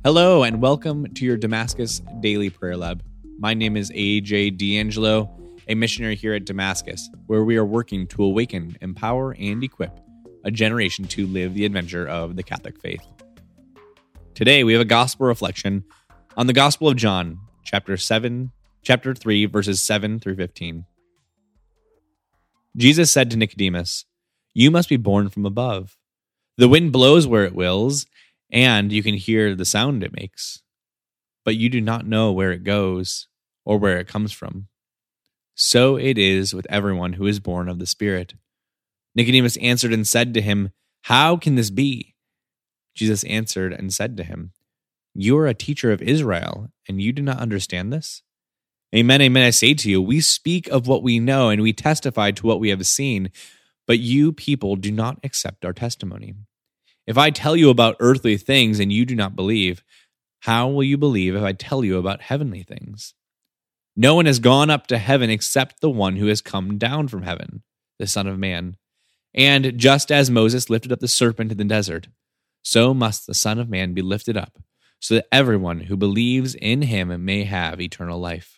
Hello and welcome to your Damascus Daily Prayer Lab. My name is AJ D'Angelo, a missionary here at Damascus, where we are working to awaken, empower, and equip a generation to live the adventure of the Catholic faith. Today we have a gospel reflection on the Gospel of John, chapter 3, verses 7 through 15. Jesus said to Nicodemus, "You must be born from above. The wind blows where it wills, and you can hear the sound it makes, but you do not know where it goes or where it comes from. So it is with everyone who is born of the Spirit." Nicodemus answered and said to him, "How can this be?" Jesus answered and said to him, "You are a teacher of Israel, and you do not understand this? Amen, amen, I say to you, we speak of what we know, and we testify to what we have seen, but you people do not accept our testimony. If I tell you about earthly things and you do not believe, how will you believe if I tell you about heavenly things? No one has gone up to heaven except the one who has come down from heaven, the Son of Man. And just as Moses lifted up the serpent in the desert, so must the Son of Man be lifted up, so that everyone who believes in him may have eternal life."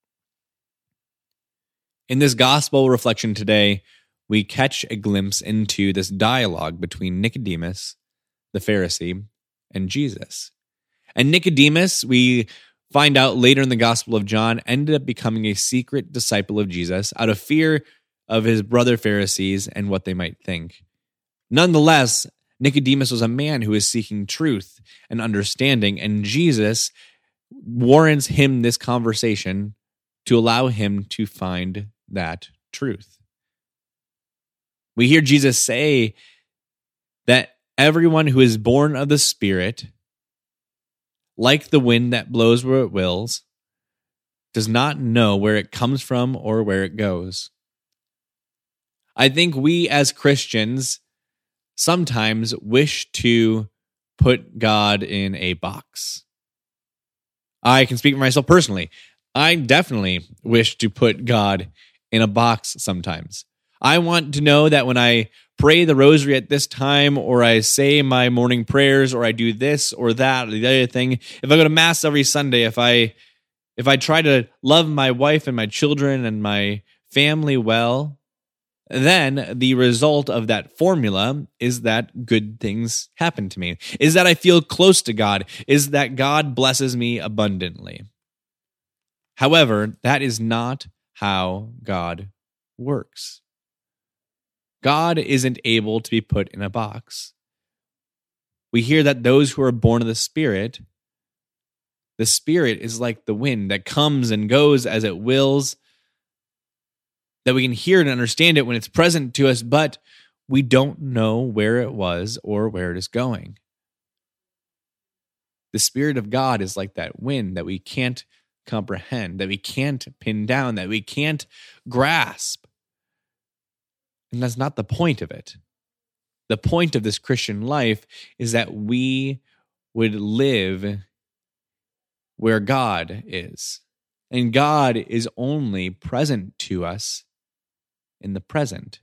In this gospel reflection today, we catch a glimpse into this dialogue between Nicodemus, the Pharisee, and Jesus. And Nicodemus, we find out later in the Gospel of John, ended up becoming a secret disciple of Jesus out of fear of his brother Pharisees and what they might think. Nonetheless, Nicodemus was a man who is seeking truth and understanding, and Jesus warrants him this conversation to allow him to find that truth. We hear Jesus say that everyone who is born of the Spirit, like the wind that blows where it wills, does not know where it comes from or where it goes. I think we as Christians sometimes wish to put God in a box. I can speak for myself personally. I definitely wish to put God in a box sometimes. I want to know that when I pray the rosary at this time, or I say my morning prayers, or I do this or that or the other thing, if I go to Mass every Sunday, if I try to love my wife and my children and my family well, then the result of that formula is that good things happen to me, is that I feel close to God, is that God blesses me abundantly. However, that is not how God works. God isn't able to be put in a box. We hear that those who are born of the Spirit is like the wind that comes and goes as it wills, that we can hear and understand it when it's present to us, but we don't know where it was or where it is going. The Spirit of God is like that wind that we can't comprehend, that we can't pin down, that we can't grasp. And that's not the point of it. The point of this Christian life is that we would live where God is. And God is only present to us in the present.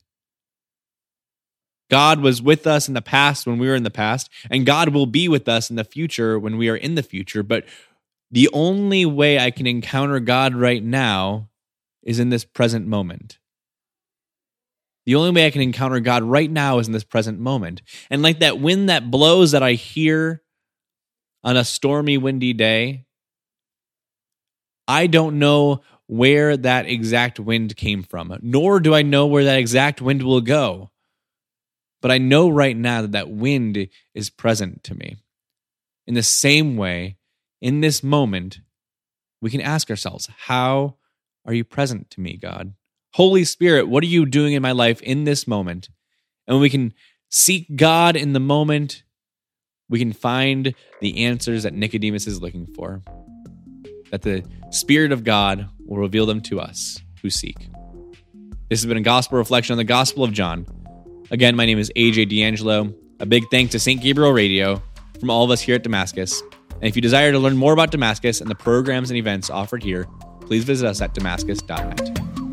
God was with us in the past when we were in the past, and God will be with us in the future when we are in the future. But the only way I can encounter God right now is in this present moment. The only way I can encounter God right now is in this present moment. And like that wind that blows that I hear on a stormy, windy day, I don't know where that exact wind came from, nor do I know where that exact wind will go. But I know right now that that wind is present to me. In the same way, in this moment, we can ask ourselves, how are you present to me, God? Holy Spirit, what are you doing in my life in this moment? And when we can seek God in the moment, we can find the answers that Nicodemus is looking for. That the Spirit of God will reveal them to us who seek. This has been a gospel reflection on the Gospel of John. Again, my name is AJ D'Angelo. A big thanks to St. Gabriel Radio from all of us here at Damascus. And if you desire to learn more about Damascus and the programs and events offered here, please visit us at damascus.net.